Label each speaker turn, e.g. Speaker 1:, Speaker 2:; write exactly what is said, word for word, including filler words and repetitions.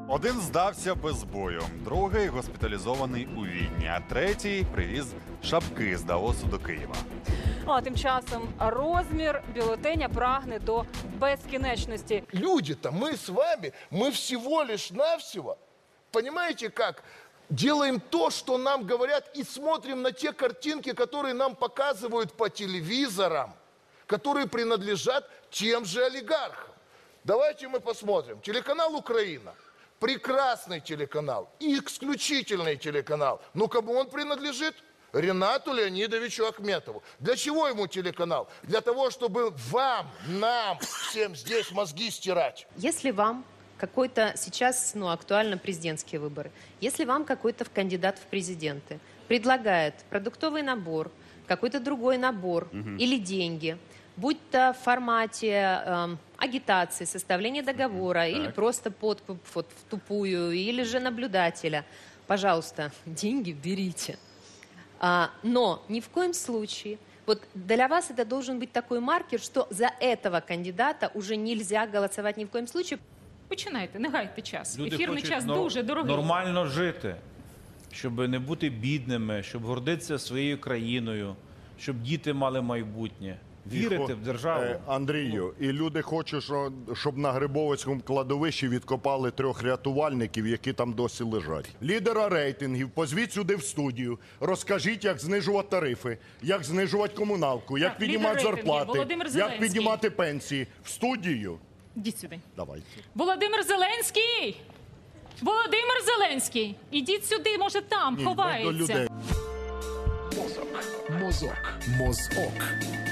Speaker 1: Один здався без бою, другий госпіталізований у Відні, а третій привіз шапки з Даосу до Києва.
Speaker 2: А тим часом розмір бюлетеня прагне до безкінечності.
Speaker 3: Люди-то, мы с вами, мы всего лишь навсего, понимаете как, делаем то, что нам говорят, и смотрим на те картинки, которые нам показывают по телевизорам, которые принадлежат тем же олигархам. Давайте мы посмотрим. Телеканал «Украина». Прекрасный телеканал, исключительный телеканал. Но кому он принадлежит? Ренату Леонидовичу Ахметову. Для чего ему телеканал? Для того, чтобы вам, нам, всем здесь мозги стирать.
Speaker 4: Если вам какой-то сейчас, ну, актуально президентские выборы, если вам какой-то кандидат в президенты предлагает продуктовый набор, какой-то другой набор угу. или деньги, будь то в формате э, агитации, составления договора, так. или просто подкуп вот, в тупую, или же наблюдателя, пожалуйста, деньги берите. А, но ни в коем случае, вот для вас это должен быть такой маркер, что за этого кандидата уже нельзя голосовать ни в коем случае.
Speaker 5: Починайте, не гайте час.
Speaker 6: Люди
Speaker 5: Ефірний час
Speaker 6: нор-
Speaker 5: дуже дорогий.
Speaker 6: Нормально жити, щоб не бути бідними, щоб гордитися своєю країною, щоб діти мали майбутнє. Вірити в державу.
Speaker 7: Е, Андрію, і люди хочуть, що- щоб на Грибовицькому кладовищі відкопали трьох рятувальників, які там досі лежать. Лідера рейтингів, позвіть сюди в студію, розкажіть, як знижувати тарифи, як знижувати комуналку, як
Speaker 5: Так,
Speaker 7: піднімати
Speaker 5: лідер рейтингів
Speaker 7: зарплати,
Speaker 5: Володимир
Speaker 7: як
Speaker 5: Зеленський.
Speaker 7: піднімати пенсії. В студію.
Speaker 5: Ідіть сюди.
Speaker 7: Давайте.
Speaker 5: Володимир Зеленський! Володимир Зеленський! Ідіть сюди, може там,
Speaker 7: Ні, до
Speaker 5: ховається.
Speaker 7: людей.
Speaker 8: Мозок. Мозок. Мозок.